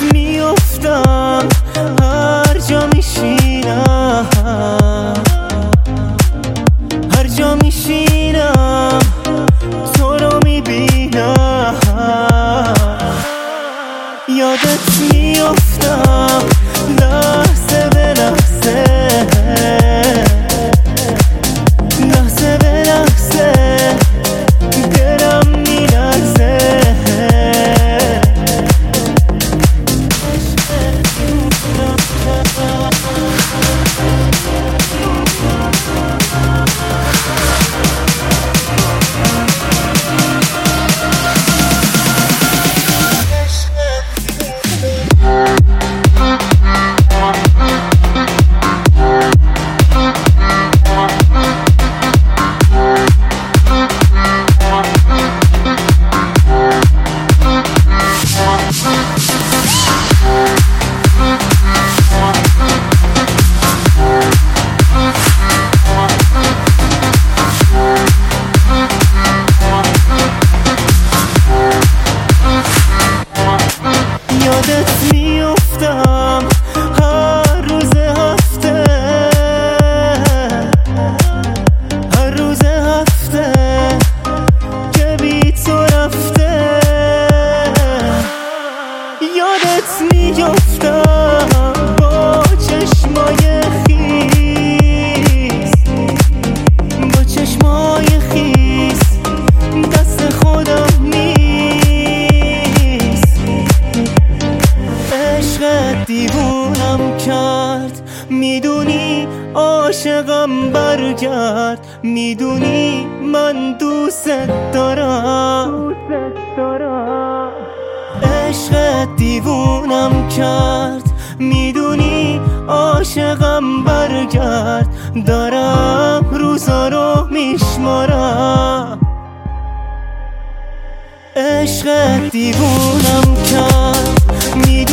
میافتم هر جا میشینم، هر جا میشینم تو رو میبینم، یادت میافتم لحظه به لحظه، لحظه به لحظه دلم میلرزه. یادت میافتم هر روز هفته، هر روز هفته که بی تو رفته. یادت میافتم با چشمای خیس، با چشمای خیس دست خودم دیوونم کرد. میدونی عاشقم برگرد، میدونی من دوست دارم، عشق دیوونم کرد. میدونی عاشقم برگرد، دارم روزا رو میشمارم. عشق دیوونم کرد.